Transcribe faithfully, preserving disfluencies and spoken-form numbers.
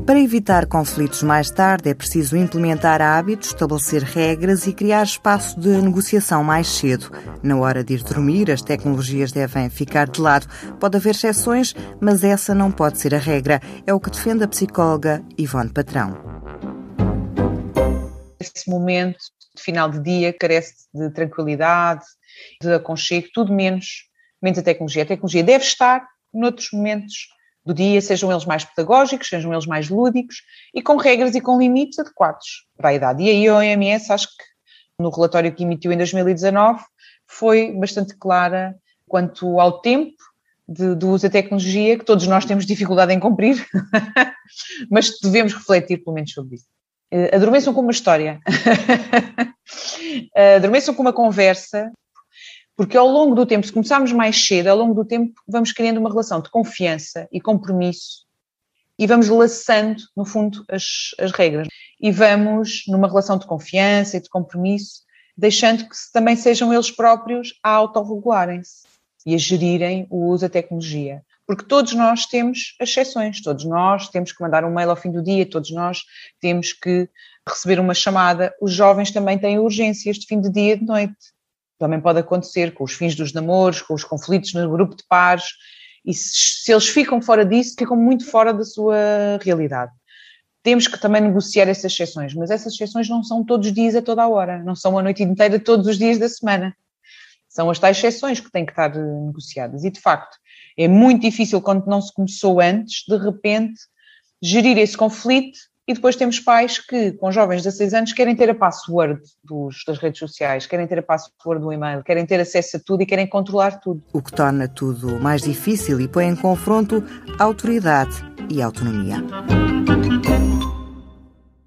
Para evitar conflitos mais tarde, é preciso implementar hábitos, estabelecer regras e criar espaço de negociação mais cedo. Na hora de ir dormir, as tecnologias devem ficar de lado. Pode haver exceções, mas essa não pode ser a regra. É o que defende a psicóloga Ivone Patrão. Esse momento de final de dia carece de tranquilidade, de aconchego, tudo menos, menos a tecnologia. A tecnologia deve estar noutros momentos do dia, sejam eles mais pedagógicos, sejam eles mais lúdicos e com regras e com limites adequados para a idade. E aí a O M S, acho que no relatório que emitiu em dois mil e dezanove, foi bastante clara quanto ao tempo de, de uso da tecnologia, que todos nós temos dificuldade em cumprir, mas devemos refletir pelo menos sobre isso. Uh, adormeçam com uma história, uh, adormeçam com uma conversa, porque ao longo do tempo, se começarmos mais cedo, ao longo do tempo vamos criando uma relação de confiança e compromisso e vamos laçando, no fundo, as, as regras. E vamos, numa relação de confiança e de compromisso, deixando que também sejam eles próprios a autorregularem-se e a gerirem o uso da tecnologia. Porque todos nós temos exceções, todos nós temos que mandar um mail ao fim do dia, todos nós temos que receber uma chamada. Os jovens também têm urgências de fim de dia e de noite. Também pode acontecer com os fins dos namoros, com os conflitos no grupo de pares, e se, se eles ficam fora disso, ficam muito fora da sua realidade. Temos que também negociar essas exceções, mas essas exceções não são todos os dias a toda a hora, não são a noite inteira todos os dias da semana. São as tais exceções que têm que estar negociadas e, de facto, é muito difícil quando não se começou antes, de repente, gerir esse conflito. E depois temos pais que, com jovens de dezasseis anos, querem ter a password dos, das redes sociais, querem ter a password do e-mail, querem ter acesso a tudo e querem controlar tudo. O que torna tudo mais difícil e põe em confronto a autoridade e a autonomia.